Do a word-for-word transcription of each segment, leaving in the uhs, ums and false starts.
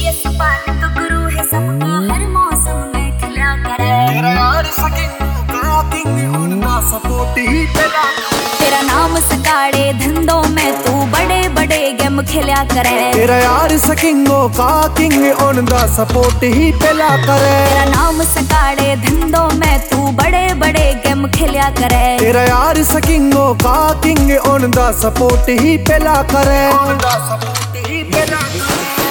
ये सपाट तो गुरु है सबका, हर मौसम में खिला करे। तेरा यार सकिंग का किंग उनका सपोर्ट ही पेला करे। तेरा नाम सकाड़े धंधों में तू बड़े बड़े गेम खेला करे। तेरा यार सकिंगो का किंग उनका सपोर्ट ही पेला करे। तेरा नाम सकाड़े धंधों में तू बड़े बड़े गेम खेला करे। तेरा यार सकिंगो का किंग उनका सपोर्ट ही पेला करे। उनका सपोर्ट ही पेला करे।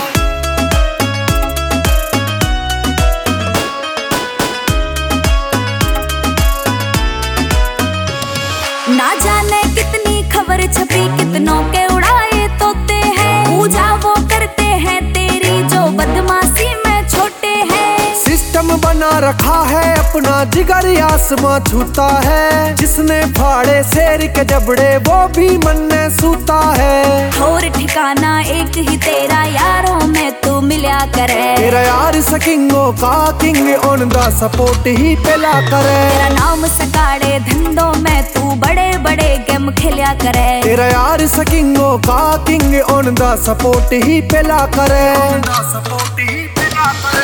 ना जाने कितनी खबर छपी, कितनों के उड़ाए तोते हैं। पूजा वो करते हैं तेरी जो बदमाशी में छोटे हैं। सिस्टम बना रखा है अपना, जिगर आसमां छूता है। जिसने फाड़े शेर के जबड़े वो भी मन में सूता है। और ठिकाना एक ही तेरा, यारों में तू मिला करे। तेरा यार सकिंगो का किंग उनका सपोर्ट ही पेला करे। तेरा नाम सकाड़े धंधों में तू बड़े बड़े गेम खेला करे। तेरा यार सकिंगो का किंग उनका सपोर्ट ही पेला करे। उनका सपोर्ट ही पेला करे।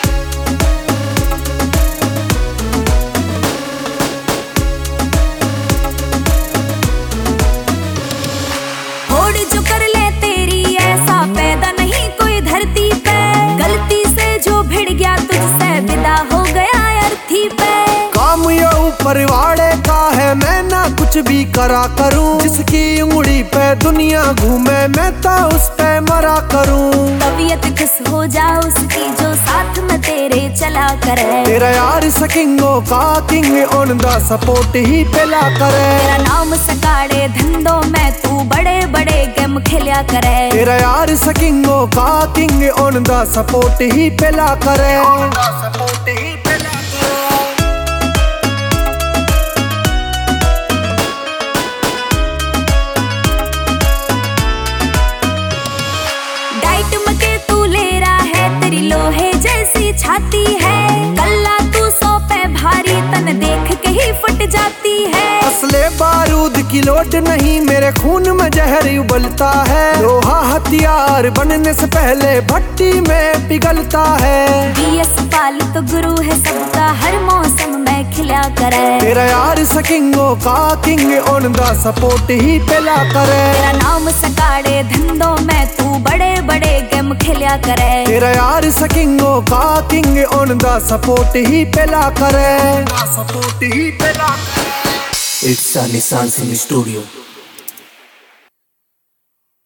होड़ जो कर ले तेरी ऐसा पैदा नहीं कोई धरती पे। गलती से जो भिड़ गया तुझसे विदा हो गया अर्थी पे। काम ये ऊपर वाले का है, मैं ना कुछ भी करा करूं। जिसकी उंगली पे दुनिया घूमे मैं तो उस पे मरा करूं। तबीयत खुश हो जा उसकी जो साथ में तेरे चला करे। तेरा यार सकिंगो का किंग उनका सपोर्ट ही पेला करे। तेरा नाम सकाड़े धंधों में तू बड़े बड़े गेम खेला करे। तेरा यार सकिंगो का किंग उनका सपोर्ट ही पेला करे। उनका सपोर्ट ही पेला करे। डाइट मके तू ले रहा है, तेरी लोहे जैसी छाती है। कल्ला तू सौ पे भारी, तन देख के ही फट जाती है। असले बारूद की लोड नहीं, मेरे खून में जहर उबलता है। लोहा हथियार बनने से पहले भट्टी में पिघलता है। बीएस पाल तो गुरु है सबका, हर मौसम में खिला करे। तेरा यार सकिंगो का किंग उनका सपोर्ट ही पेला करे। तेरा नाम सकाड़े धंधों में तू बड़े बड़े गेम खेला करे। तेरा यार सकिंगो का किंग उनका सपोर्ट ही पेला करे। सपोर्ट ही पेला करे। It's Sunny Sun Studio.